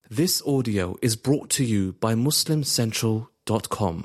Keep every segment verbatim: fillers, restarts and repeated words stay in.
This audio is brought to you by muslim central dot com.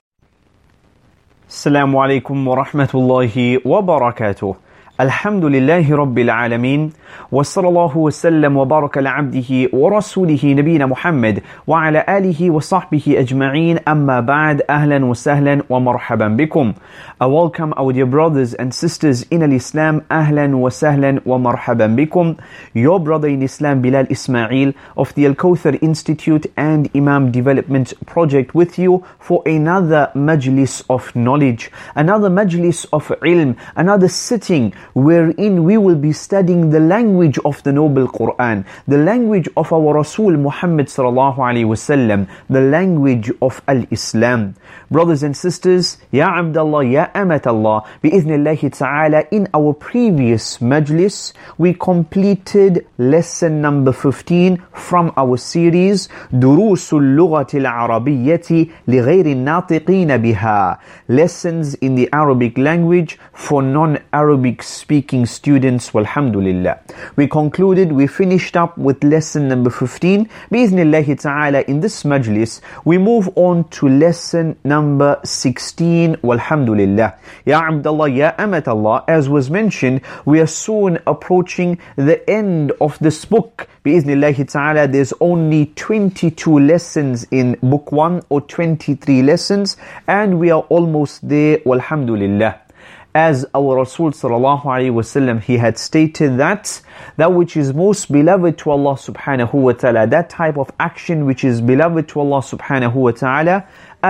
Assalamu alaikum wa rahmatullahi wa barakatuh. Alhamdulillahi Rabbil Alameen. Wa sallallahu wa sallam wa baraka ala abdihi wa rasulihi nabina Muhammad wa ala alihi wa sahbihi ajma'een. Amma ba'd. Ahlan wa sahlan wa marhaban bikum. I welcome our dear brothers and sisters in al-Islam. Ahlan wa sahlan wa marhaban bikum. Your brother in Islam, Bilal Ismail of the Al-Kawthar Institute and Imam Development Project with you for another majlis of knowledge, another majlis of ilm, another sitting wherein we will be studying the language of the noble Quran, the language of our Rasul Muhammad sallallahu alaihi wasallam, the language of al-Islam. Brothers and sisters, Ya Abdullah, Ya Amatallah, bi'ithnillahi ta'ala, in our previous majlis, we completed lesson number fifteen from our series, Durusul Lughatil Arabiyyati li ghayri natiqina biha, lessons in the Arabic language for non-Arabic speaking students, walhamdulillah. We concluded, we finished up with lesson number fifteen. Bi'ithnillahi ta'ala, in this majlis, we move on to lesson number sixteen, walhamdulillah. Ya Abdullah, Ya Amatallah, as was mentioned, we are soon approaching the end of this book. Bi'ithnillahi ta'ala, there's only twenty-two lessons in book one, or twenty-three lessons, and we are almost there, walhamdulillah. As our Rasul sallallahu alaihi wasallam, he had stated that that which is most beloved to Allah subhanahu wa ta'ala, that type of action which is beloved to Allah subhanahu wa ta'ala,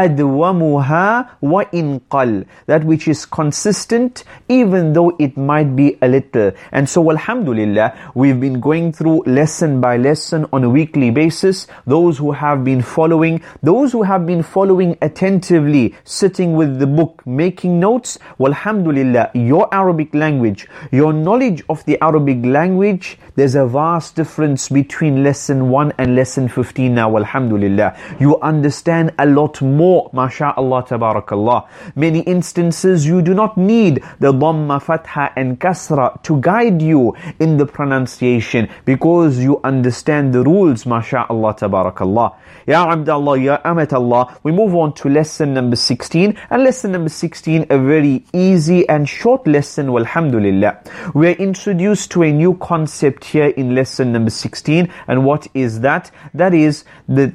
adwamuha wa inqal, that which is consistent even though it might be a little. And so alhamdulillah, we've been going through lesson by lesson on a weekly basis. Those who have been following, those who have been following attentively, sitting with the book, making notes, alhamdulillah, your Arabic language, your knowledge of the Arabic language, there's a vast difference between lesson one and lesson fifteen now, alhamdulillah. You understand a lot more, masha'Allah, tabarakallah. Many instances you do not need the dhamma, fatha and kasra to guide you in the pronunciation, because you understand the rules, masha'Allah, tabarakallah. Ya Abdullah, Ya Amatallah, we move on to lesson number sixteen, and lesson number sixteen, a very easy and short lesson, walhamdulillah. We are introduced to a new concept here in lesson number sixteen, and what is that? That is the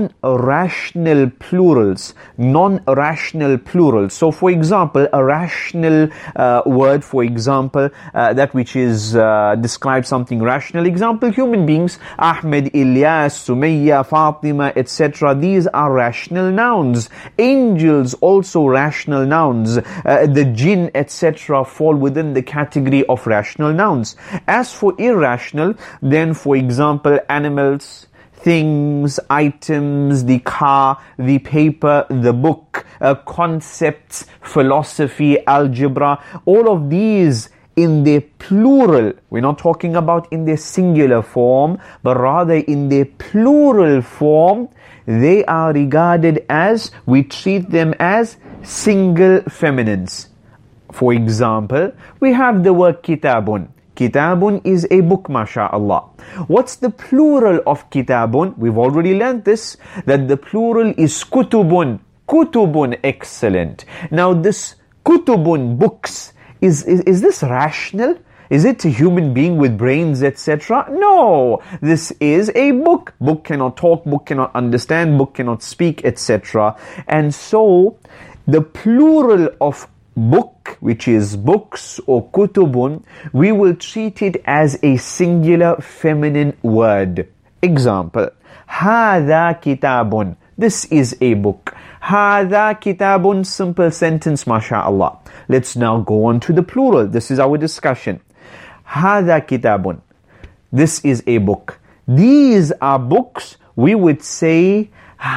non-rational plurals, non-rational plurals. So for example, a rational uh, word, for example, uh, that which is uh, describes something rational. Example, human beings, Ahmed, Ilyas, Sumayya, Fatima, et cetera. These are rational nouns. Angels, also rational nouns. Uh, the jinn, et cetera, fall within the category of rational nouns. As for irrational, then for example, animals, things, items, the car, the paper, the book, uh, concepts, philosophy, algebra, all of these in their plural. We're not talking about in their singular form, but rather in their plural form, they are regarded as, we treat them as single feminines. For example, we have the word kitabun. Kitabun is a book, masha'Allah. What's the plural of kitabun? We've already learned this, that the plural is kutubun. Kutubun, excellent. Now this kutubun, books, is, is, is this rational? Is it a human being with brains, et cetera? No, this is a book. Book cannot talk, book cannot understand, book cannot speak, et cetera. And so, the plural of book, which is books or kutubun, we will treat it as a singular feminine word. Example, هذا kitabun. This is a book. هذا kitabun, simple sentence, masha'Allah. Let's now go on to the plural. This is our discussion. هذا kitabun. This is a book. These are books. We would say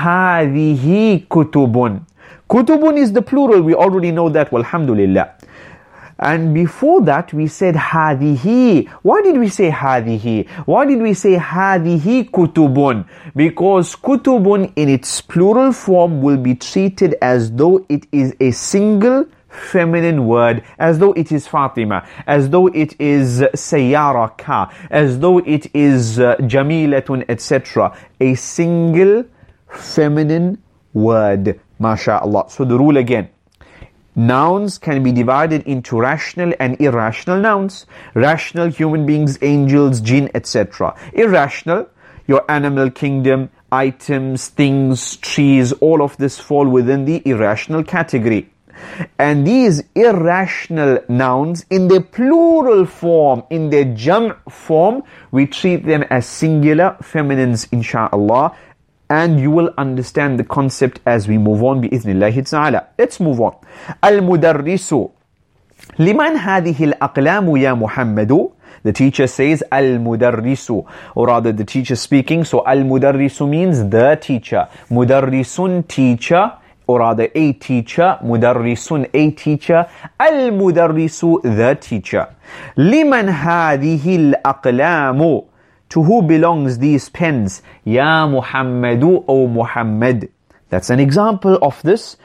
هذه kutubun. Kutubun is the plural, we already know that, walhamdulillah. And before that we said hadihi. Why did we say hadihi? Why did we say hadihi kutubun? Because kutubun in its plural form will be treated as though it is a single feminine word, as though it is Fatima, as though it is Sayyara ka, as though it is uh, Jamilatun, et cetera. A single feminine word, mashallah. So the rule again. Nouns can be divided into rational and irrational nouns. Rational, human beings, angels, jinn, et cetera. Irrational, your animal kingdom, items, things, trees, all of this fall within the irrational category. And these irrational nouns, in their plural form, in their jam' form, we treat them as singular feminines, insha'Allah. And you will understand the concept as we move on, bi'idhnillahi ta'ala. Let's move on. Al-mudarrisu. Liman hadihi al-aqlamu ya Muhammadu? The teacher says, Al-mudarrisu. Or rather, the teacher speaking. So, Al-mudarrisu means the teacher. Mudarrisun, teacher. Or rather, a teacher. Mudarrisun, a teacher. Al-mudarrisu, the teacher. Liman hadihi al-aqlamu. To who belongs these pens? Ya Muhammadu, O Muhammad. That's an example of this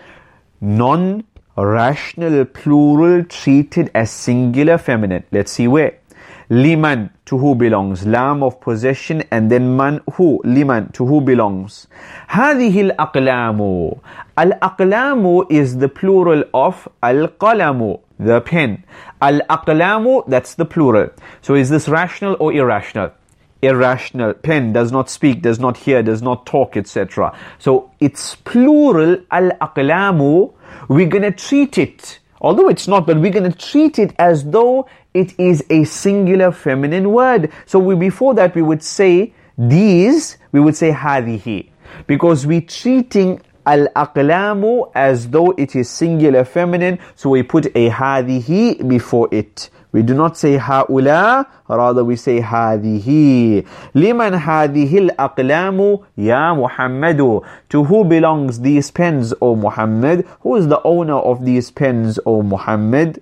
non-rational plural treated as singular feminine. Let's see where. Liman, to who belongs. Lam of possession, and then man, who. Liman, to who belongs. هذه الأقلام. Al-aqlamu is the plural of al-qalamu, the pen. Al-aqlamu, that's the plural. So is this rational or irrational? Irrational. Pen does not speak, does not hear, does not talk, et cetera. So it's plural, al-aqlamu. We're going to treat it, although it's not, but we're going to treat it as though it is a singular feminine word. So we, before that we would say these, we would say hadihi. Because we're treating al-aqlamu as though it is singular feminine, so we put a hadihi before it. We do not say haula, rather we say hadihi. Liman hadihi al-aqlamu ya Muhammadu. To who belongs these pens, O Muhammad? Who is the owner of these pens, O Muhammad?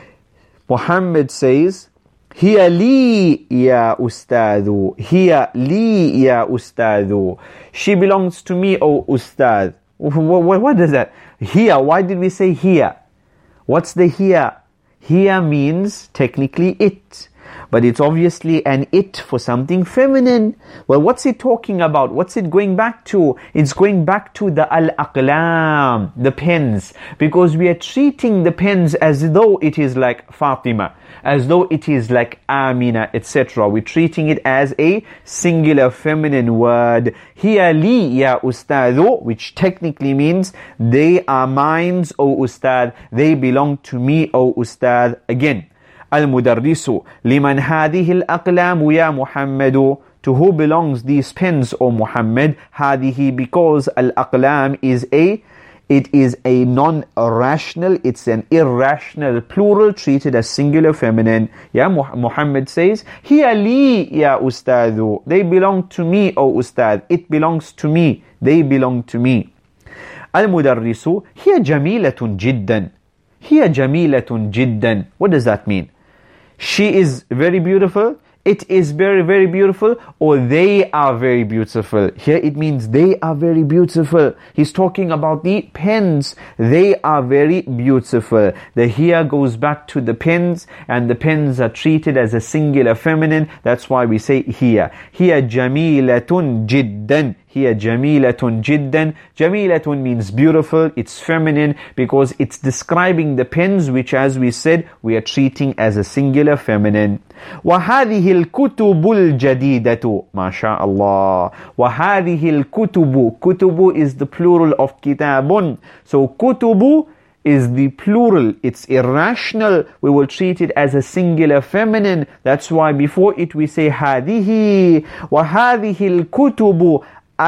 Muhammad says, Hiya li ya ustadu. Hiya li ya ustadu. She belongs to me, O ustad. What, what does that? Here, why did we say here? What's the here? Here means technically it. But it's obviously an it for something feminine. Well, what's it talking about? What's it going back to? It's going back to the al-aqlam, the pens. Because we are treating the pens as though it is like Fatima, as though it is like Amina, et cetera. We're treating it as a singular feminine word. Hiya li ya ustadu, which technically means they are mine, O ustad. They belong to me, O ustad. Again, Al-mudarrisu. Liman hadihi al-aqlamu ya Muhammadu. To who belongs these pens, O Muhammad? Hadihi, because al-aqlam is a, it is a non-rational, it's an irrational plural treated as singular feminine. Ya Muhammad says, Hiya li ya ustadu. They belong to me, O ustad. It belongs to me. They belong to me. Al-mudarrisu. Hiya jamilatun jiddan. Hiya jamilatun jiddan. What does that mean? She is very beautiful, it is very, very beautiful, or they are very beautiful. Here it means they are very beautiful. He's talking about the pens. They are very beautiful. The here goes back to the pens, and the pens are treated as a singular feminine. That's why we say here. Here jamilatun jiddan. Here jamilatun jiddan. Jamilatun means beautiful, it's feminine, because it's describing the pens, which as we said, we are treating as a singular feminine. وَهَذِهِ الْكُتُبُ الْجَدِيدَةُ Ma sha Allah. وَهَذِهِ الْكُتُبُ. Kutubu is the plural of kitabun. So kutubu is the plural. It's irrational. We will treat it as a singular feminine. That's why before it we say هَذِهِ. وَهَذِهِ الْكُتُبُ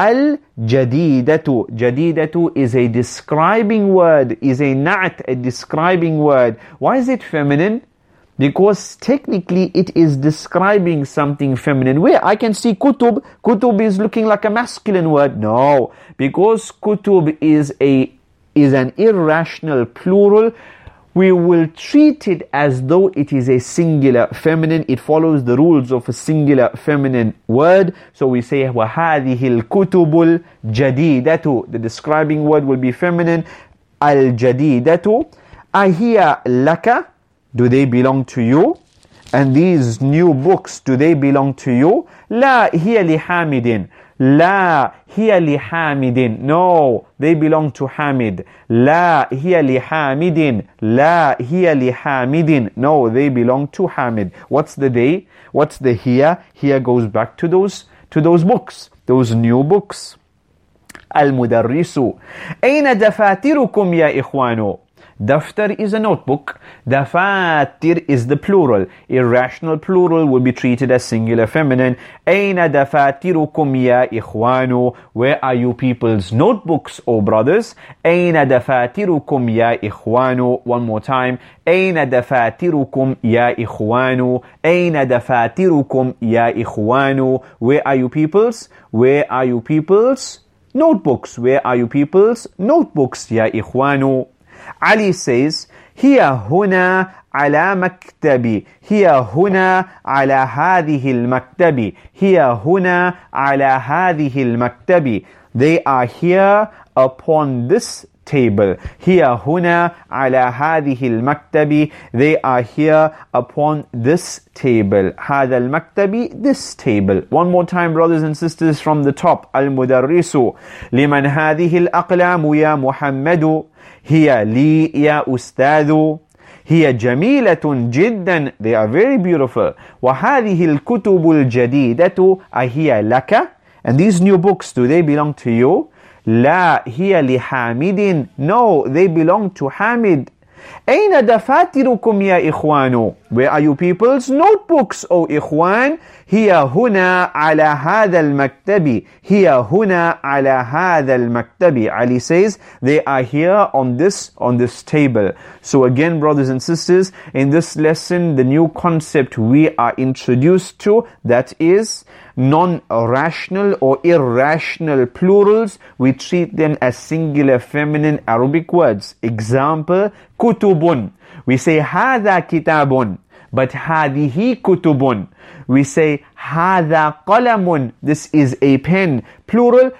Al-jadidatu. Jadidatu is a describing word, is a na'at, a describing word. Why is it feminine? Because technically it is describing something feminine. Where I can see kutub, kutub is looking like a masculine word. No, because kutub is a is an irrational plural, we will treat it as though it is a singular feminine. It follows the rules of a singular feminine word. So we say وَهَذِهِ الْكُتُبُ الْجَدِيدَةُ. The describing word will be feminine. Al-jadidatu. Ahiya laka, do they belong to you? And these new books, do they belong to you? La hiya li Hamidin. La hiya li Hamidin. No, they belong to Hamid. La hiya li Hamidin. La hiya li Hamidin. No, they belong to Hamid. What's the they? What's the hiya? Hiya goes back to those to those books, those new books. Al-Mudarrisu. Aina dafatirukum ya ikhwanu? Daftar is a notebook. Dafatir is the plural. Irrational plural will be treated as singular feminine. Aina dafatirukum ya ikhwanu? Where are you people's notebooks, O brothers? Aina dafatirukum ya ikhwanu? One more time. Aina dafatirukum ya ikhwanu? Aina dafatirukum ya ikhwanu? Where are you people's? Where are you people's notebooks? Where are you people's notebooks, ya ikhwanu? Ali says, هي هنا على مكتبي. هي هنا على هذه المكتب. هي هنا على هذه المكتب. They are here upon this table. هي هنا على هذه المكتب. They are here upon this table. هذا المكتب, this table. One more time, brothers and sisters, from the top. المدرس. لمن هذه الأقلام يا محمد؟ هي لي يا أستاذ. هي جميلة جدا. They are very beautiful. وهذه الكتب الجديدة أهي لك? And these new books, do they belong to you? لا هي لحامد. No, they belong to Hamid. أين دفاتركم يا إخوان? Where are you people's notebooks, O إخوان? هي هنا على هذا المكتب. هي هنا على هذا المكتب. Ali says, they are here on this, on this table. So again, brothers and sisters, in this lesson, the new concept we are introduced to, that is non-rational or irrational plurals, we treat them as singular feminine Arabic words. Example, kutubun. We say هذا كتاب, but هذه كتب. We say هذا قلم. This is a pen. Plural,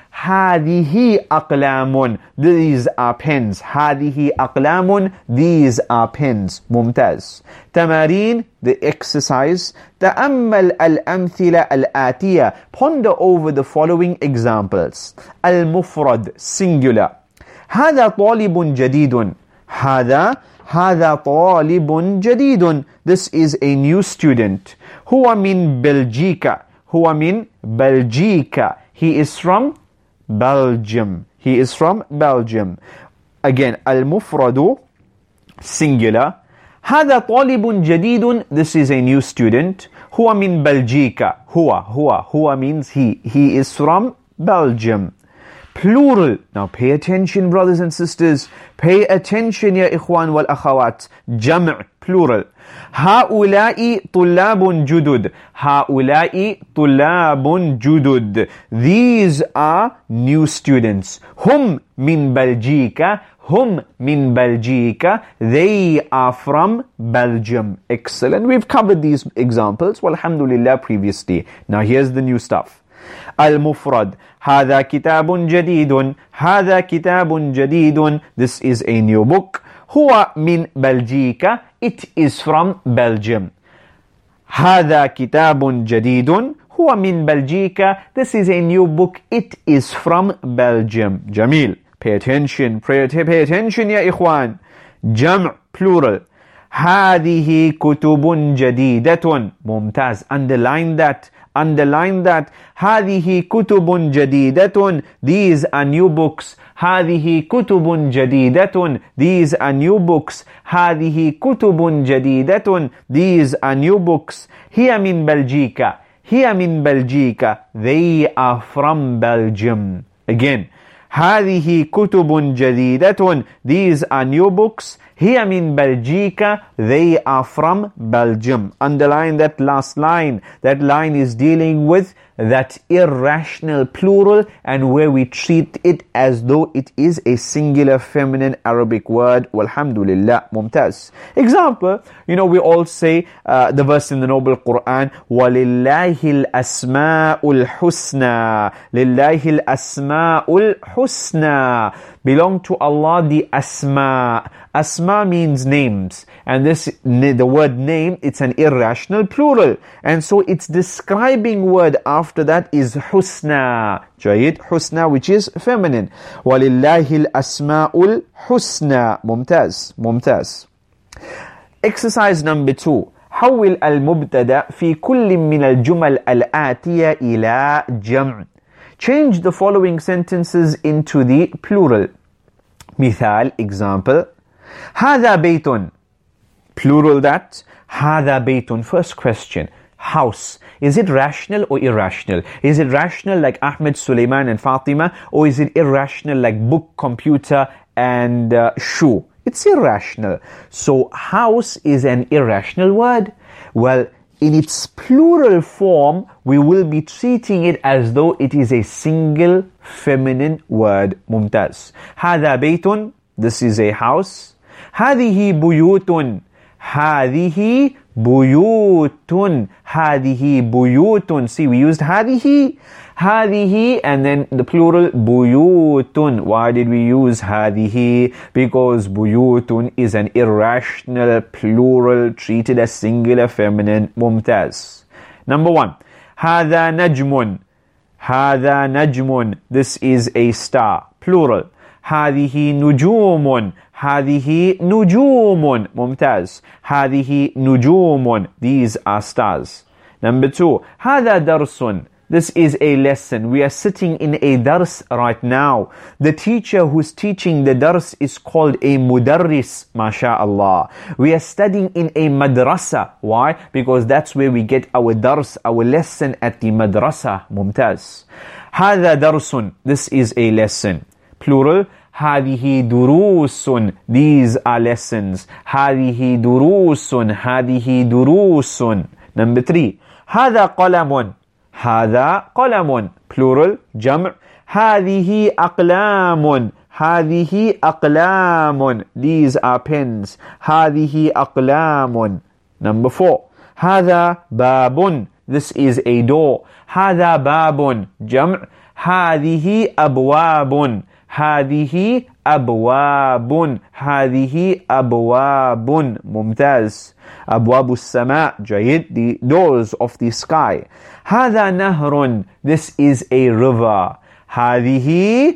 هذه أقلام. These are pens. هذه أقلام. These are pens. ممتاز. تمارين, the exercise. تأمل الأمثلة الآتية. Ponder over the following examples. المفرد, singular. هذا طالب جديد. هذا هذا طالب جديد. This is a new student. هو من بلجيكا. هو من بلجيكا. He is from Belgium. He is from Belgium. Again, المفرد, singular. هذا طالب جديد. This is a new student. هو من بلجيكا. هو هو هو means he. He is from Belgium. Plural. Now pay attention, brothers and sisters. Pay attention, ya ikhwan wal akhawat. Jam', plural. هؤلاء طلاب جدد. هؤلاء طلاب جدد. These are new students. هم من بلجيكا. هم من بلجيكا. They are from Belgium. Excellent. We've covered these examples, walhamdulillah, previously. Now here's the new stuff. المفرد. هذا كتاب جديد. هذا كتاب جديد. This is a new book. هو من بلجيكا. It is from Belgium. هذا كتاب جديد. هو من بلجيكا. This is a new book. It is from Belgium. جميل. Pay attention. Pay attention يا إخوان. جمع, plural. هذه كتب جديدة. ممتاز. Underline that. Underline that. هذه كتب جديدة. These are new books. هذه كتب جديدة. These are new books. هذه كتب جديدة. These are new books. هي من بلجيكا. هي من بلجيكا. They are from Belgium. Again. هذه كتب جديدة. These are new books. هي من بلجيكا. They are from Belgium. Underline that last line. That line is dealing with that irrational plural and where we treat it as though it is a singular feminine Arabic word. Walhamdulillah. Mumtaz. Example, you know, we all say uh, the verse in the Noble Quran, وَلِلَّهِ الْأَسْمَاءُ الْحُسْنَى. لِلَّهِ الْأَسْمَاءُ الْحُسْنَى. belong to Allah the asma. Asma means names, and this, the word name, it's an irrational plural, and so its describing word after that is husna. Jayid, husna, which is feminine. Walillahi al-asma'ul husna. Mumtaz, mumtaz. Exercise number two. حول المبتدأ في كل من الجمل الآتية إلى جمع. Change the following sentences into the plural. مثال, example. هذا بيت. Plural that. هذا بيت. First question. House. Is it rational or irrational? Is it rational like Ahmed, Sulaiman and Fatima, or is it irrational like book, computer and uh, shoe? It's irrational. So house is an irrational word. Well, in its plural form, we will be treating it as though it is a single feminine word. Mumtaz. هذا بيت. This is a house. هذه بيوت. هذه بيوت. هذه بيوت. See, we used هذه. هذه and then the plural بيوت. Why did we use هذه? Because بيوت is an irrational plural treated as singular feminine. Mumtaz. Number one. هذا نجم. هذا نجم. This is a star. Plural. هذه نجوم. هذه نجوم. Mumtaz. هذه نجوم. These are stars. Number two. هذا درس. This is a lesson. We are sitting in a dars right now. The teacher who's teaching the dars is called a mudarris, mashallah. We are studying in a madrasa. Why? Because that's where we get our dars, our lesson at the madrasa. Mumtaz. هذا درس. This is a lesson. Plural. هذه دروس. These are lessons. هذه دروس. هذه دروس. Number three. هذا قلم. هذا قلم. Plural. جمع. هذه أقلام. هذه أقلام. These are pens. هذه أقلام. Number four. هذا باب. This is a door. هذا باب. جمع. هذه أبواب. هذه أبواب. هذه أبواب. ممتاز. أبواب السماء. جيد. The doors of the sky. هذا نهر. This is a river. هذه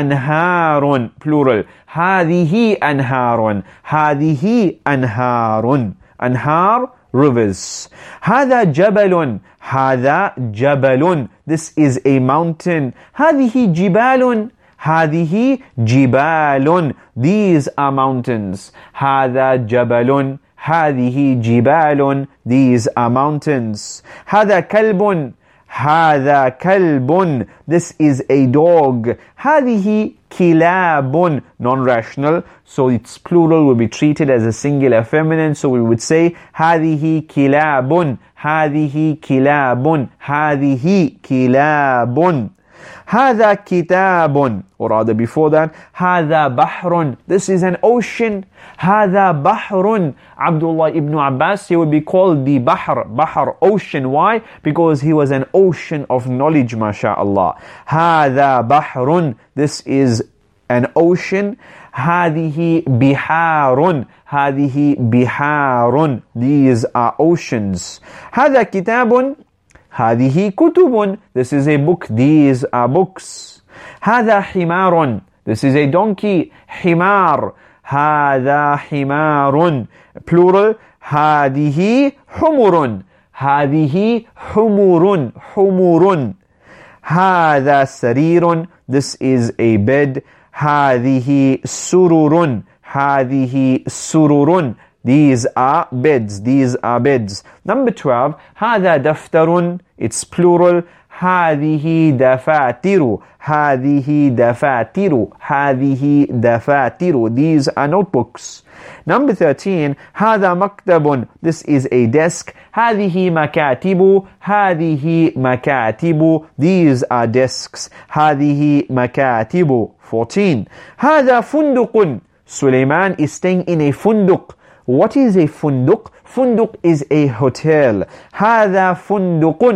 أنهار. Plural. هذه أنهار. هذه أنهار. أنهار. Rivers. هذا جبل. هذا جبل. This is a mountain. هذه جبال. هذه جبال. These are mountains. هذا جبل. هذه جبال. These are mountains. هذا كلب. هذا كلب. This is a dog. هذه كلاب. Non-rational. So its plural will be treated as a singular feminine. So we would say هذه كلاب. هذه كلاب. هذه كلاب. هذا كتاب. Or rather before that, هذا بحر. This is an ocean. هذا بحر. Abdullah ibn Abbas, he would be called the Bahr. Bahr, ocean. Why? Because he was an ocean of knowledge, mashallah. هذا بحر. This is an ocean. هذه بحار. هذه بحار. These are oceans. هذا كتاب. هذه كتب. This is a book. These are books. هذا حمار. This is a donkey. حمار. هذا حمار. Plural. هذه حمر. هذه حمر. حمر. هذا سرير. This is a bed. هذه سرر. هذه سرر. These are beds. These are beds. Number twelve. هذا دفتر. It's plural. هذه دفاتر. هذه دفاتر. هذه دفاتر. These are notebooks. Number thirteen. هذا مكتب. This is a desk. هذه مكاتب. هذه مكاتب. These are desks. هذه مكاتب. fourteen. هذا فندق. Sulaiman is staying in a funduk. What is a funduk? Funduk is a hotel. هذا فندق.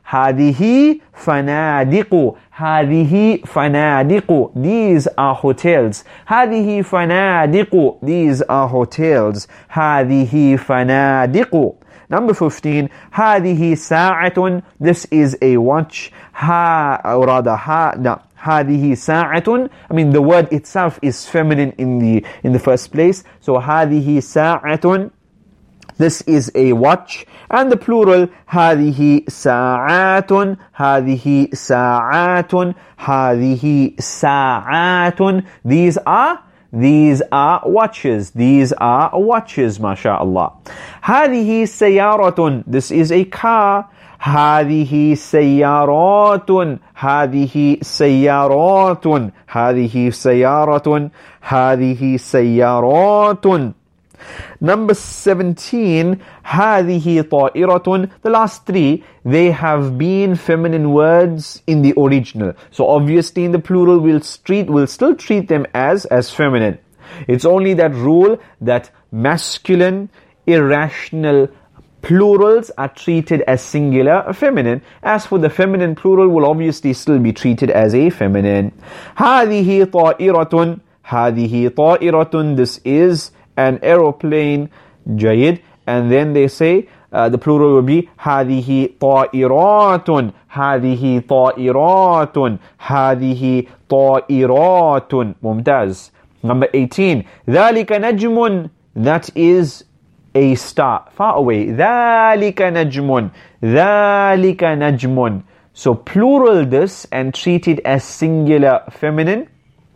هذه فنادق. هذه فنادق. These are hotels. هذه فنادق. These are hotels. هذه فنادق. Number fifteen. هذه ساعة. This is a watch. Ha, or rather, ha, no. هذه ساعة. I mean, the word itself is feminine in the in the first place. So هذه ساعة. This is a watch. And the plural, هذه ساعات. هذه ساعات. هذه ساعات. These are These are watches. These are watches, mashallah. هذه سيارة. This is a car. هذه سيارات. هذه سيارات. هذه سيارة. هذه سيارات. Number seventeen, هذه طائرة. The last three, they have been feminine words in the original. So obviously in the plural we'll, treat, we'll still treat them as, as feminine. It's only that rule that masculine, irrational plurals are treated as singular feminine. As for the feminine plural, will obviously still be treated as a feminine. هذه طائرة. هذه طائرة. This is an aeroplane. جيد. And then they say uh, the plural will be هذه طائرات. هذه طائرات. هذه طائرات. ممتاز. Number eighteen. ذلك نجم. That is a star. Far away. ذلك نجم. ذلك نجم. So plural this and treat it as singular feminine.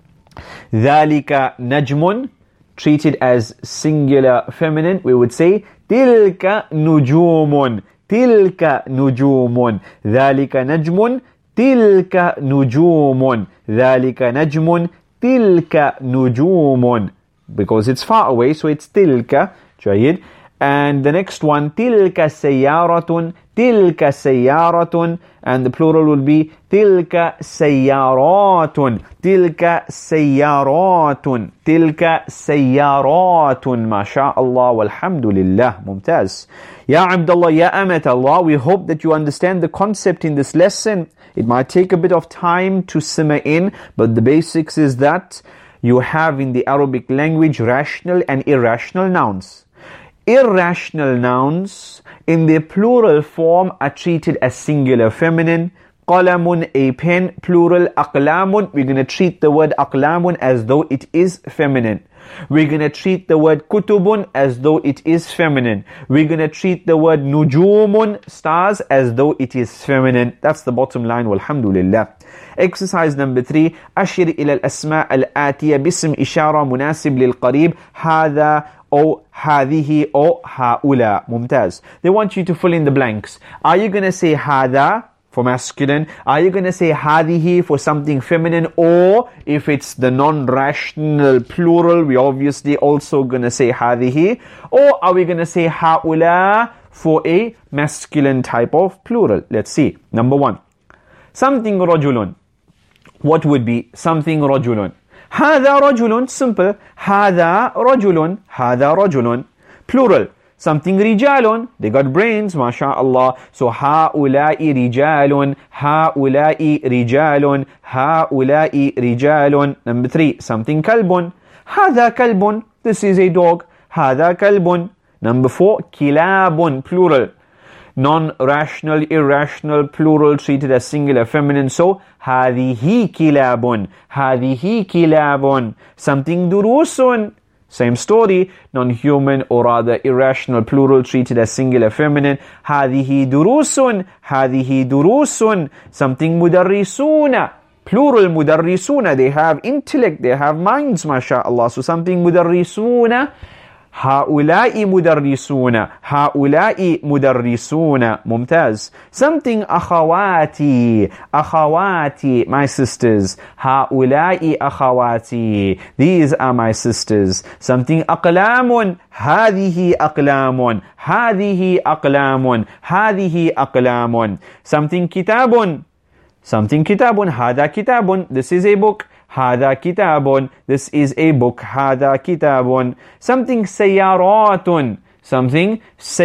ذلك نجم. Treated as singular feminine, we would say تلك نجوم. تلك نجوم. ذلك نجم. تلك نجوم. ذلك نجم. تلك نجوم. Because it's far away, so it's تلك. جيد. And the next one, تلك سيارة. تلك سيارة. And the plural will be تلك سيارات. تلك سيارات. تلك سيارات. ما شاء الله والحمد لله. ممتاز. Ya Abdullah, Ya Amat Allah, we hope that you understand the concept in this lesson. It might take a bit of time to simmer in, but the basics is that you have in the Arabic language rational and irrational nouns. Irrational nouns in their plural form are treated as singular feminine. Qalamun, a pen, plural. Aqlamun, we're going to treat the word aqlamun as though it is feminine. We're going to treat the word kutubun as though it is feminine. We're going to treat the word nujumun, stars, as though it is feminine. That's the bottom line, walhamdulillah. Exercise number three. أشر إلى الأسماء الآتية باسم إشارة مناسب للقريب. هذا أو هذه أو هؤلاء. ممتاز. They want you to fill in the blanks. Are you going to say هذا for masculine? Are you going to say هذه for something feminine? Or if it's the non-rational plural, we obviously also going to say هذه. Or are we going to say هؤلاء for a masculine type of plural? Let's see. Number one. Something رجل. What would be something رجل? هذا رجل. Simple. هذا رجل. هذا رجل. Plural. Something رجال. They got brains, mashallah. So هؤلاء رجال. هؤلاء رجال. هؤلاء رجال. Number three. Something كلب. هذا كلب. This is a dog. هذا كلب. Number four. كلاب. Plural. Non-rational, irrational, plural treated as singular feminine. So, هذه كلاب. هذه كلاب. Something دروس. Same story. Non-human or rather irrational, plural treated as singular feminine. هذه دروس. هذه دروس. Something مدرسون. Plural مدرسون. They have intellect, they have minds, mashallah. So something مدرسون. هؤلاء مدرسون. هؤلاء مدرسون. ممتاز. Something أخواتي. أخواتي. My sisters. هؤلاء أخواتي. These are my sisters. Something أقلام. هذه أقلام. هذه أقلام. هذه أقلام. Something كتاب. Something كتاب. هذا كتاب. This is a book. هذا كتاب. This is a book. هذا كتاب. Something سيارات. something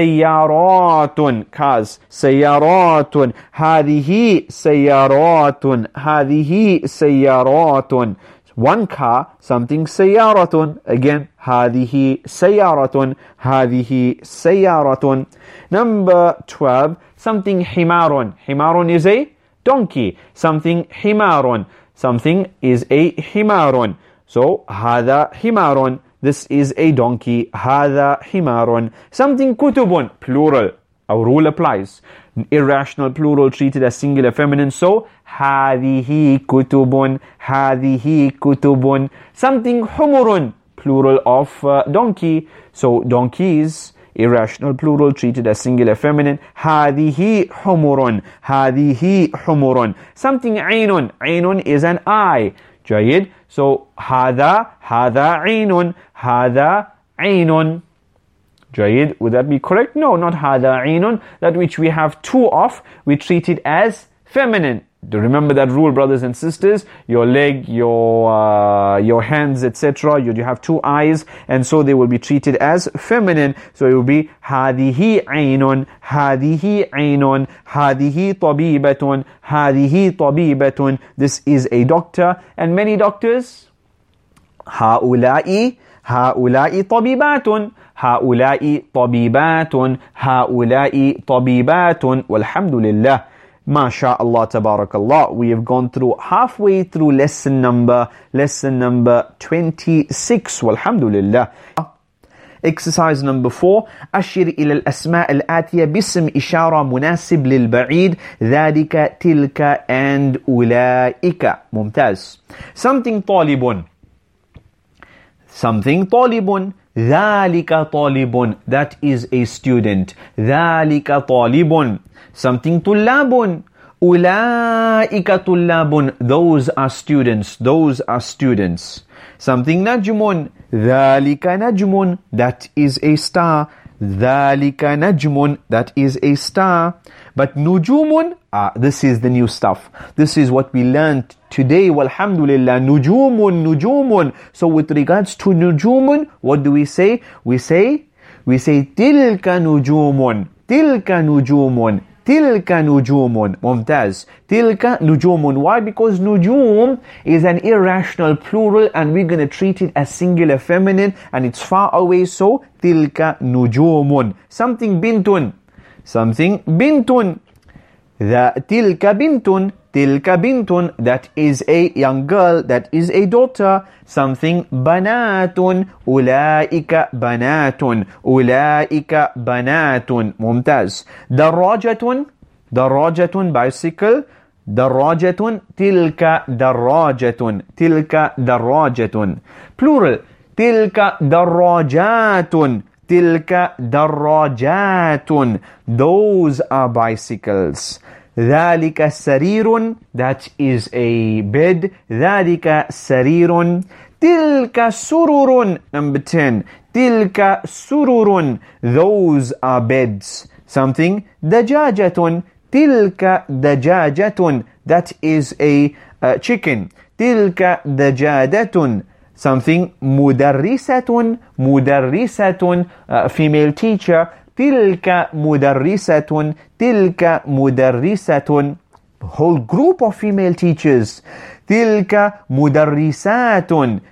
سيارات cars سيارات هذه سيارات هذه سيارات one car something سيارة again هذه سيارة هذه سيارة number twelve something حمار حمار is a donkey something حمار something is a حمار so هذا حمار this is a donkey هذا حمار something كتب plural our rule applies irrational plural treated as singular feminine so هذه كتب هذه كتب something حمر plural of uh, donkey so donkeys irrational plural treated as singular feminine هذه حمر هذه حمر something عين عين is an eye جيد so هذا هذا عين هذا عين جيد would that be correct no not هذا عين that which we have two of we treat it as feminine do remember that rule brothers and sisters your leg your uh, your hands etc you, you have two eyes and so they will be treated as feminine so it will be هذه عين هذه عين هذه طبيبة هذه طبيبة this is a doctor and many doctors هؤلاء هؤلاء طبيبات هؤلاء طبيبات هؤلاء طبيبات والحمد لله MashaAllah, tabarakallah. We have gone through halfway through lesson number, lesson number twenty-six. Walhamdulillah. Exercise number four. أشر إلى الأسماء الآتية باسم إشارة مناسب للبعيد ذلك تلك and أولئك. ممتاز. Something طالب. Something طالب. ذلك طالب. That is a student. ذلك طالب. Something طلاب. أولئك طلاب. Those are students. Those are students. Something نجم. ذلك نجم. That is a star. ذلك نجم. That is a star. But نجوم, ah, this is the new stuff. This is what we learned today. Walhamdulillah. نجوم, نجوم. So with regards to نجوم, what do we say? We say, we say تلك نجوم. تلك نجوم. تلك نجوم. ممتاز. تلك نجوم. Why? Because نجوم is an irrational plural and we're going to treat it as singular feminine and it's far away. So تلك نجوم. Something بنت. Something بنت. The تلك بنت. تلك بنت. That is a young girl. That is a daughter. Something بنات. أولئك بنات. أولئك بنات. ممتاز. دراجة. دراجة bicycle. دراجة. تلك دراجة. تلك دراجة. Plural. تلك دراجات. تلك دراجات. Those are bicycles. ذلك سرير. That is a bed. ذلك سرير. تلك سرر. Number ten. تلك سرر. Those are beds. Something دجاجة. تلك دجاجة. That is a uh, chicken. تلك دجاجة. Something مدرسة. مدرسة. uh, female teacher. تلك مدرسة. تلك مدرسة. Whole group of female teachers. تلك مدرسات.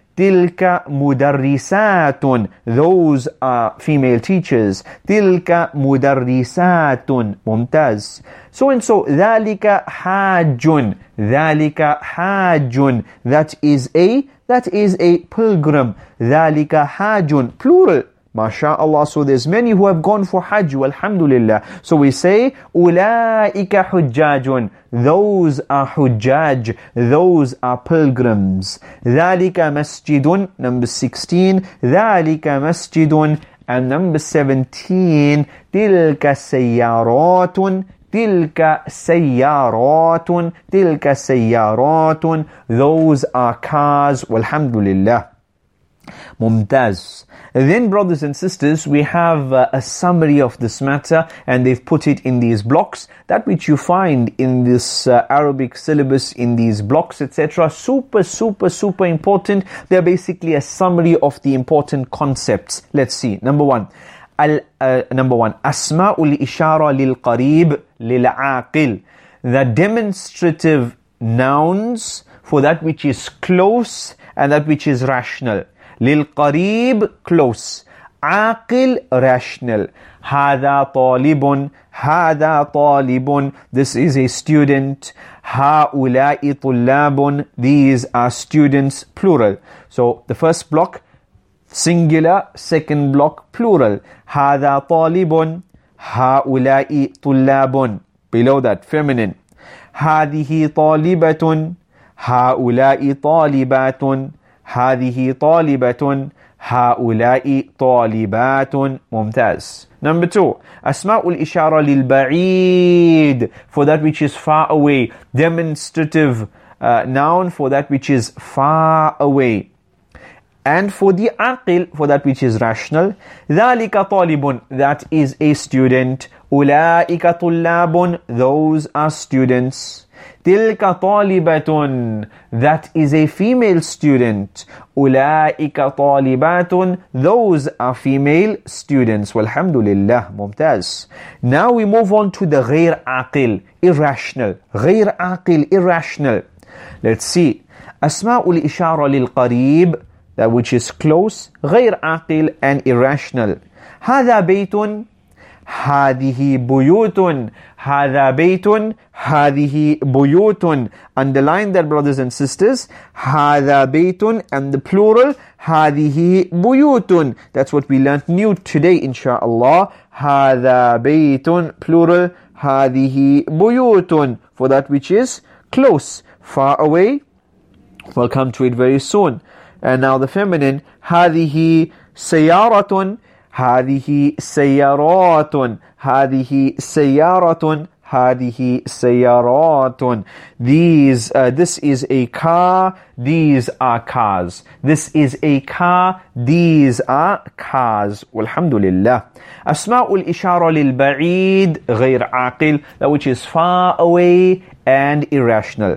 تلك مدرسات. Those are female teachers. تلك مدرسات. ممتاز. So and so. ذلك حاج. ذلك حاج. That is a that is a pilgrim. ذلك حاج. Plural. MashaAllah. So there's many who have gone for Hajj. Alhamdulillah. So we say, أولئك حجاج. Those are حجاج. Those are pilgrims. ذلك مسجد. Number sixteen. ذلك مسجد. And number seventeen. تلك سيارات. تلك سيارات. تلك سيارات. Those are cars. Walhamdulillah. Mumtaz. Then brothers and sisters, we have uh, a summary of this matter and they've put it in these blocks. That which you find in this uh, Arabic syllabus, in these blocks, et cetera. Super, super, super important. They're basically a summary of the important concepts. Let's see. Number one. Al, uh, number one, Asma'ul Ishara lil Qarib lil Aqil. The demonstrative nouns for that which is close and that which is rational. Lil Qarib, close. Aqil, rational. Hada talibun, hada talibun, this is a student. Haula'i tullabun, these are students, plural. So the first block, singular, second block, plural. Hada talibun, haula'i tullabun. Below that, feminine. Hadihi talibatun, haula'i talibatun. Hadihi talibatun, haula'i talibatun. Mumtaz. Number two, Asma'ul Ishara lil Ba'id, for that which is far away. Demonstrative uh, noun for that which is far away. And for the aqil, for that which is rational. ذَلِكَ طَالِبٌ, that is a student. أُولَٰئِكَ طُلَّابٌ, those are students. تِلْكَ طَالِبَةٌ, that is a female student. أُولَٰئِكَ طَالِبَاتٌ, those are female students. Walhamdulillah, mumtaz. Now we move on to the غير aqil, irrational. غير aqil, irrational. Let's see. Asma'ul Ishara lil Qarib, that which is close, غير عاقل and irrational. هذا بيت, هذه بيوت, هذا بيت, هذه بيوت. Underline that, brothers and sisters. هذا بيت and the plural, هذه بيوت. That's what we learnt new today, inshaAllah. هذا بيت, plural, هذه بيوت. For that which is close, far away. We'll come to it very soon. And now the feminine, هذه سيارة, هذه سيارات, هذه سيارة, هذه سيارات. These, uh, this is a car, these are cars. This is a car, these are cars. Walhamdulillah. Asma'ul Ishara lil Ba'id, غير عاقل, that which is far away and irrational.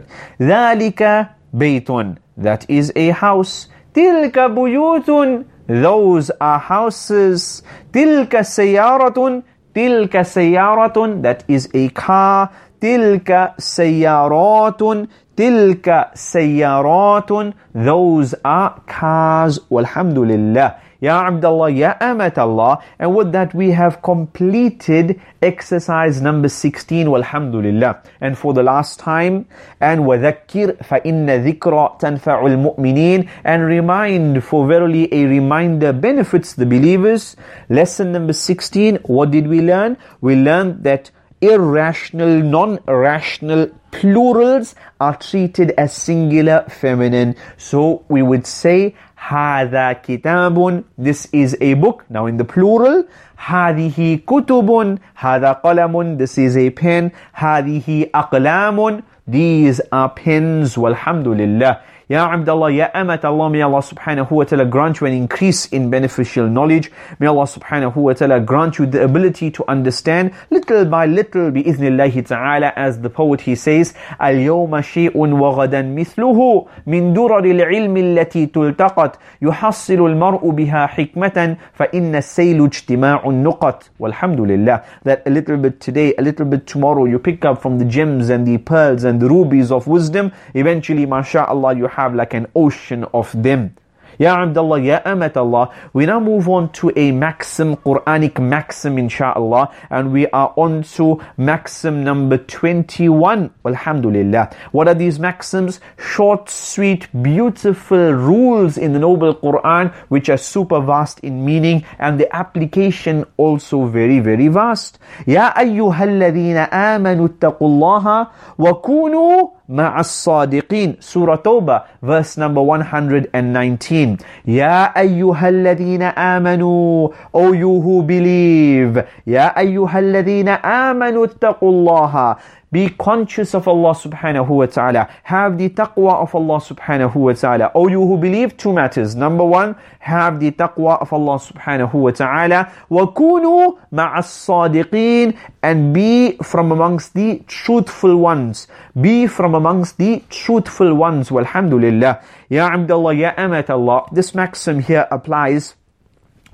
ذلك بيت, that is a house. تلك بيوت, those are houses. تلك سيارة, تلك سيارة, that is a car. تلك سيارات, تلك سيارات, those are cars. Walhamdulillah. Ya Abdullah, Ya Amatallah. And with that we have completed exercise number sixteen. Walhamdulillah. And for the last time, and وَذَكِّرْ فَإِنَّ ذِكْرَ تَنْفَعُ الْمُؤْمِنِينَ, and remind, for verily a reminder benefits the believers. Lesson number sixteen, what did we learn? We learned that irrational, non-rational plurals are treated as singular feminine. So we would say هذا كتاب, this is a book. Now in the plural, هذه كتب, هذا قلم, this is a pen. هذه أقلام, these are pens. Walhamdulillah. Ya Abdullah, Ya Amatallah, may Allah subhanahu wa ta'ala grant you an increase in beneficial knowledge. May Allah subhanahu wa ta'ala grant you the ability to understand little by little, bi'iznillahi ta'ala, as the poet he says, اليوم شيء وغدا مثله من درر العلم التي تلتقط يحصل المرء بها حكمة فإن السيل اجتماع النقط. Walhamdulillah. That a little bit today, a little bit tomorrow, you pick up from the gems and the pearls and the rubies of wisdom. Eventually, mashallah, you have like an ocean of them. Ya Abdullah, Ya Amatallah, we now move on to a maxim, Quranic maxim, inshaAllah, and we are on to maxim number twenty-one. Alhamdulillah. What are these maxims? Short, sweet, beautiful rules in the noble Quran, which are super vast in meaning, and the application also very, very vast. Ya ayyuhalladhina amanu ittaqullaha wa kunu مع الصادقين. Surah Tawbah, verse number one hundred nineteen. يا أيها الذين آمنوا, O you who believe. يا أيها الذين آمنوا اتقوا الله. Be conscious of Allah subhanahu wa ta'ala. Have the taqwa of Allah subhanahu wa ta'ala. O you who believe, two matters. Number one, have the taqwa of Allah subhanahu wa ta'ala. وَكُونُوا مَعَ الصَّادِقِينَ, and be from amongst the truthful ones. Be from amongst the truthful ones. Walhamdulillah. Ya Abdullah, Ya Amatallah. This maxim here applies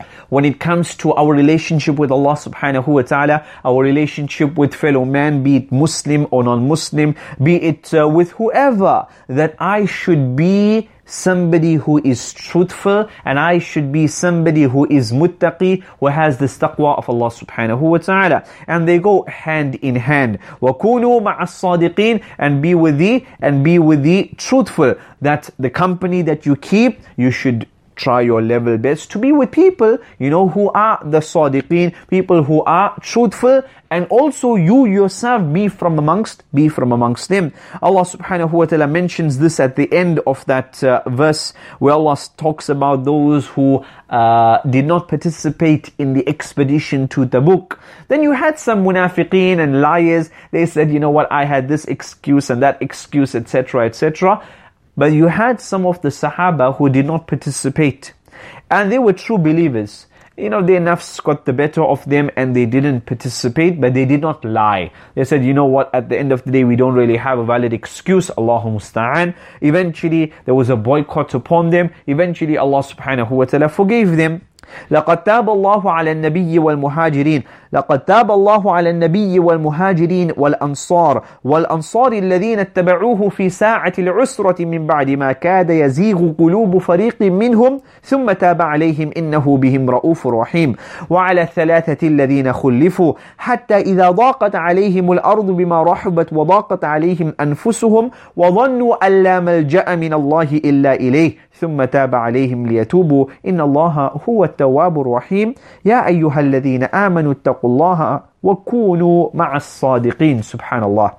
when it comes to our relationship with Allah subhanahu wa ta'ala, our relationship with fellow man, be it Muslim or non-Muslim, be it uh, with whoever, that I should be somebody who is truthful, and I should be somebody who is muttaqi, who has this taqwa of Allah subhanahu wa ta'ala. And they go hand in hand. وَكُونُوا مَعَ الصَّادِقِينَ, and be with the, and be with the truthful. That the company that you keep, you should try your level best to be with people, you know, who are the sadiqeen, people who are truthful, and also you yourself be from amongst, be from amongst them. Allah subhanahu wa ta'ala mentions this at the end of that uh, verse, where Allah talks about those who uh, did not participate in the expedition to Tabuk. Then you had some munafiqeen and liars. They said, you know what, I had this excuse and that excuse, et cetera, et cetera. But you had some of the Sahaba who did not participate. And they were true believers. You know, their nafs got the better of them and they didn't participate, but they did not lie. They said, you know what, at the end of the day, we don't really have a valid excuse. Allahu musta'an. Eventually, there was a boycott upon them. Eventually, Allah subhanahu wa ta'ala forgave them. لقد تاب الله على النبي والمهاجرين لقد تاب الله على النبي والمهاجرين والأنصار والأنصار الذين اتبعوه في ساعة العسرة من بعد ما كاد يزيغ قلوب فريق منهم ثم تاب عليهم إنه بهم رؤوف رحيم وعلى الثلاثة الذين خلفوا حتى إذا ضاقت عليهم الأرض بما رحبت وضاقت عليهم أنفسهم وظنوا أن لا ملجأ من الله إلا إليه ثم تاب عليهم ليتوبوا إن الله هو التواب الرحيم يا أيها الذين آمنوا اتقوا الله وكونوا مع الصادقين. Subhanallah.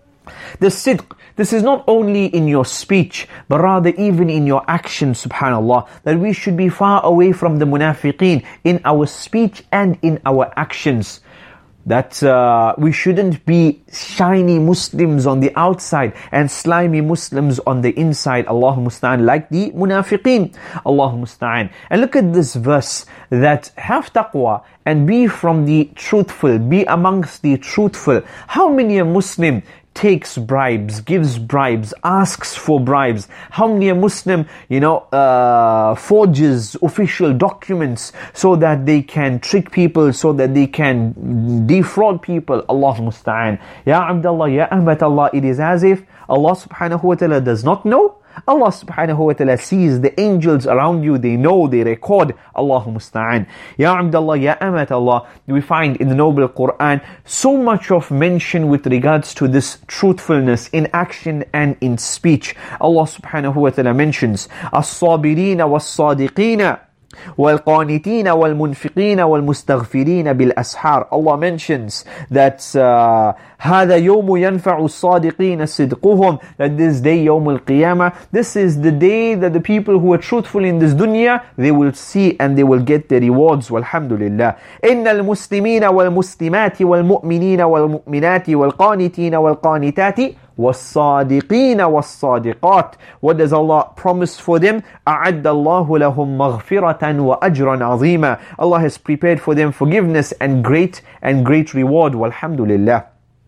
The sidq, this is not only in your speech, but rather even in your actions, subhanallah, that we should be far away from the munafiqeen in our speech and in our actions. That uh, we shouldn't be shiny Muslims on the outside and slimy Muslims on the inside. Allahu musta'an, like the munafiqeen. Allahu musta'an. And look at this verse, that have taqwa and be from the truthful, be amongst the truthful. How many a Muslim takes bribes, gives bribes, asks for bribes? How many a Muslim, you know, uh, forges official documents so that they can trick people, so that they can defraud people? Allah musta'an. Ya Abdullah, Ya Ahmat Allah, it is as if Allah subhanahu wa ta'ala does not know. Allah subhanahu wa ta'ala sees the angels around you, they know, they record. Allahu musta'an. Ya Abdullah, Ya Amat Allah, we find in the noble Quran so much of mention with regards to this truthfulness in action and in speech. Allah subhanahu wa ta'ala mentions As-sabirina was-sadiqina وَالْقَانِتِينَ وَالْمُنْفِقِينَ وَالْمُسْتَغْفِرِينَ بِالْأَسْحَارِ. Allah mentions that uh, هَذَا يَوْمُ يَنْفَعُ الصَّادِقِينَ صِدْقُهُم, that this day, يَوْمُ الْقِيَامَةِ, this is the day that the people who are truthful in this dunya, they will see and they will get the rewards. Walhamdulillah. إِنَّ الْمُسْلِمِينَ وَالْمُسْلِمَاتِ وَالْمُؤْمِنِينَ وَالْمُؤْمِنَاتِ وَالْقَانِتِينَ وَالْقَانِتَاتِ وَالصَّادِقِينَ وَالصَّادِقَاتِ. What does Allah promise for them? أَعَدَّ اللَّهُ لَهُمْ مَغْفِرَةً وَأَجْرًا عَظِيمًا. Allah has prepared for them forgiveness and great and great reward. Walhamdulillah.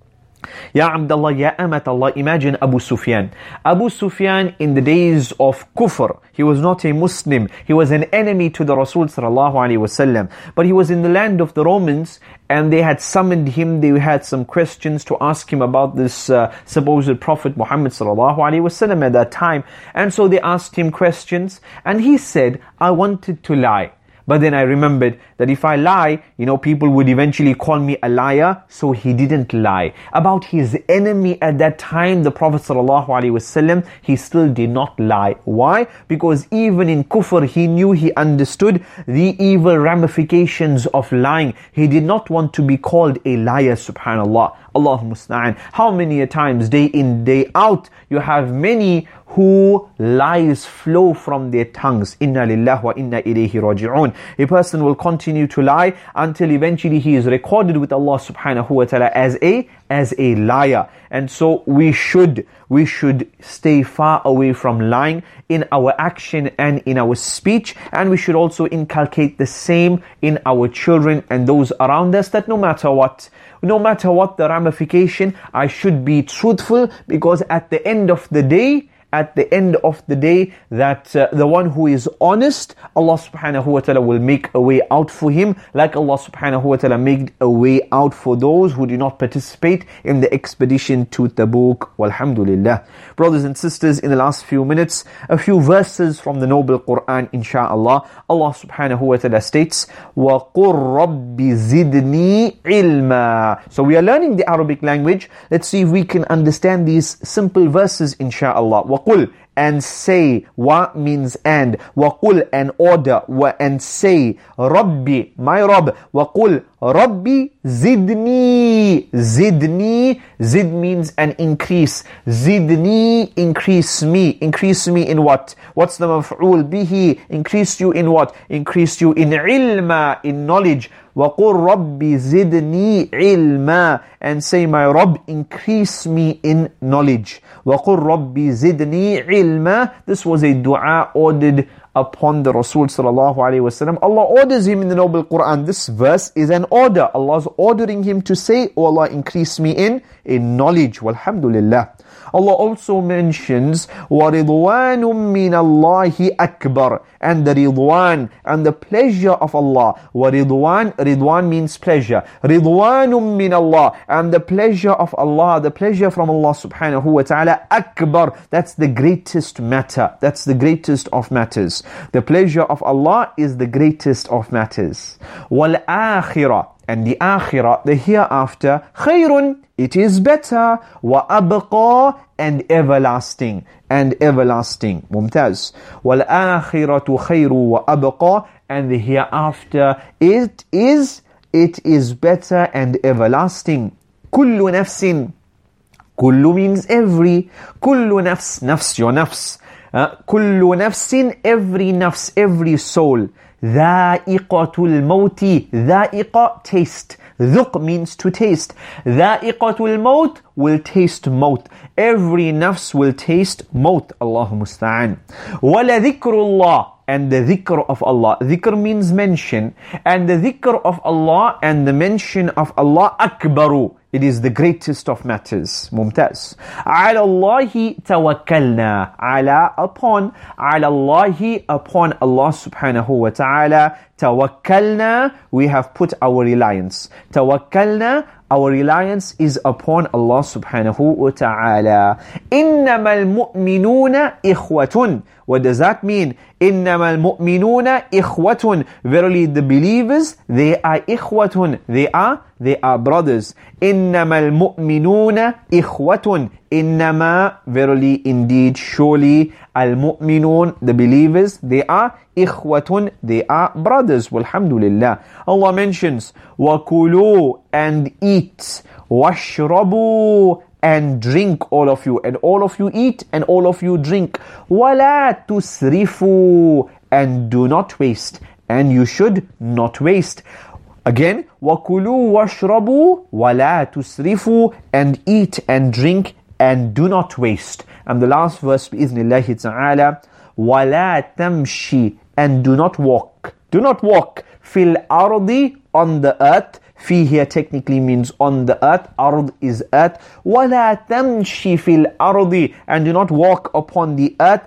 Ya Abdullah, Ya Amat Allah, imagine Abu Sufyan. Abu Sufyan in the days of kufr, he was not a Muslim, he was an enemy to the Rasul sallallahu alaihi wasallam. But he was in the land of the Romans, and they had summoned him, they had some questions to ask him about this uh, supposed Prophet Muhammad sallallahu alaihi wasallam at that time. And so they asked him questions, and he said, I wanted to lie. But then I remembered that if I lie, you know, people would eventually call me a liar. So he didn't lie. About his enemy at that time, the Prophet ﷺ, he still did not lie. Why? Because even in kufr, he knew, he understood the evil ramifications of lying. He did not want to be called a liar, subhanallah. Allahu musta'an. How many a times, day in, day out, you have many who lies flow from their tongues. Inna lillahi wa inna ilayhi raji'un. A person will continue to lie until eventually he is recorded with Allah subhanahu wa ta'ala as a as a liar. And so we should we should stay far away from lying in our action and in our speech, and we should also inculcate the same in our children and those around us, that no matter what no matter what the ramification, I should be truthful, because at the end of the day, at the end of the day that uh, the one who is honest, Allah subhanahu wa ta'ala will make a way out for him, like Allah subhanahu wa ta'ala made a way out for those who did not participate in the expedition to Tabuk. Walhamdulillah. Brothers and sisters, in the last few minutes, a few verses from the Noble Quran, inshaAllah. Allah subhanahu wa ta'ala states, وَقُلْ رَبِّ زِدْنِي عِلْمًا. So we are learning the Arabic language. Let's see if we can understand these simple verses, inshaAllah. وَقُلْ, and say. Wa means and. وَقُلْ, and order. Wa, and say. Rabbi, my Rabb. وَقُلْ Rabbi zidni. Zidni. Zid means an increase. Zidni, increase me. Increase me in what? What's the maf'ul bihi? Increase you in what? Increase you in ilma, in knowledge. وَقُلْ رَبِّ زِدْنِي عِلْمًا, and say, my Rabb, increase me in knowledge. وَقُلْ رَبِّ زِدْنِي عِلْمًا. This was a dua ordered upon the Rasul sallallahu alayhi wasallam. Allah orders him in the Noble Quran. This verse is an order. Allah is ordering him to say, oh Allah, increase me in, in knowledge. Walhamdulillah. Allah also mentions وَرِضْوَانٌ مِّنَ اللَّهِ أَكْبَرُ, and the ridwan and the pleasure of Allah. وَرِضْوَان, ridwan means pleasure. رِضْوَانٌ مِّنَ اللَّهِ, and the pleasure of Allah, the pleasure from Allah subhanahu wa ta'ala, akbar, that's the greatest matter. That's the greatest of matters. The pleasure of Allah is the greatest of matters. وَالْآخِرَةِ, and the akhirah, the hereafter, khayrun, it is better, wa abqa, and everlasting, and everlasting. Mumtaz. Wal akhiratu khayru wa abqa, and the hereafter, it is, it is better and everlasting. Kullu nafsin, kullu means every, kullu nafs, nafs, your nafs. Uh, kullu nafsin, every nafs, every soul. Dha'iqatul mawti, dha'iqa, taste. Dhuq means to taste. Dha'iqatul maut, will taste maut. Every nafs will taste maut. Allahu musta'an. Wala dhikrullah, and the dhikr of Allah. Dhikr means mention. And the dhikr of Allah and the mention of Allah, akbaru, it is the greatest of matters. Mumtaz. Ala Allahi tawakkalna. Ala, upon. Ala Allahi, upon Allah subhanahu wa ta'ala. Tawakkalna, we have put our reliance. Tawakkalna, our reliance is upon Allah subhanahu wa ta'ala. Innamal mu'minuna ikhwatun. What does that mean? Innamal mu'minuna ikhwatun. Verily the believers, they are ikhwatun. They are, they are brothers. Innamal mu'minuna ikhwatun. Innama, verily, indeed, surely, al-mu'minun, the believers, they are ikhwatun, they are brothers. Walhamdulillah. Allah mentions, وَكُلُوا, and eat, وَاشْرَبُوا, and drink, all of you, and all of you eat, and all of you drink. وَلَا تُسْرِفُوا, and do not waste, and you should not waste. Again, وَكُلُوا وَاشْرَبُوا وَلَا تُسْرِفُوا, and eat and drink, and do not waste. And the last verse, bi'iznillahi ta'ala, وَلَا تَمْشِي, and do not walk. Do not walk. Fil ardi, on the earth. Fi here technically means on the earth. Ard is earth. وَلَا تَمْشِي fil ardi, and do not walk upon the earth.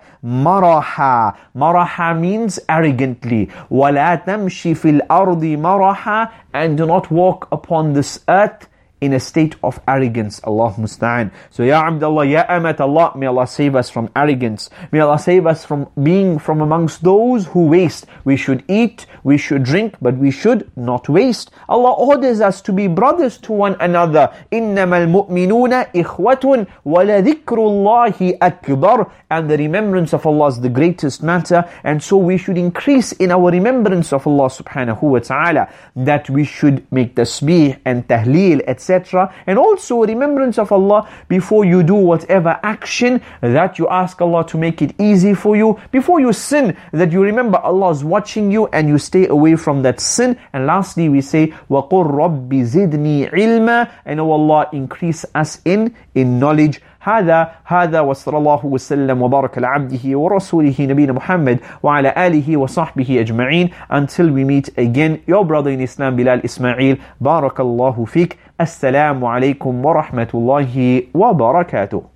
Maraha. Maraha means arrogantly. وَلَا تَمْشِي fil ardi maraha, and do not walk upon this earth in a state of arrogance. Allah musta'an. So, Ya Abdullah, Ya Amat Allah, may Allah save us from arrogance. May Allah save us from being from amongst those who waste. We should eat, we should drink, but we should not waste. Allah orders us to be brothers to one another. إِنَّمَا الْمُؤْمِنُونَ إِخْوَةٌ وَلَذِكْرُ اللَّهِ أَكْبَرُ. And the remembrance of Allah is the greatest matter. And so we should increase in our remembrance of Allah subhanahu wa ta'ala. That we should make tasbih and tahleel, et cetera. And also remembrance of Allah before you do whatever action, that you ask Allah to make it easy for you. Before you sin, that you remember Allah is watching you and you stay away from that sin. And lastly we say, وَقُلْ رَبِّ زِدْنِي عِلْمًا, and O Allah, increase us in, in knowledge. هذا هذا وصلى الله وسلم وبارك على عبده ورسوله نبينا محمد وعلى آله وصحبه أجمعين. Until we meet again, your brother in Islam, Bilal Ismail. بارك الله فيك. السلام عليكم ورحمة الله وبركاته.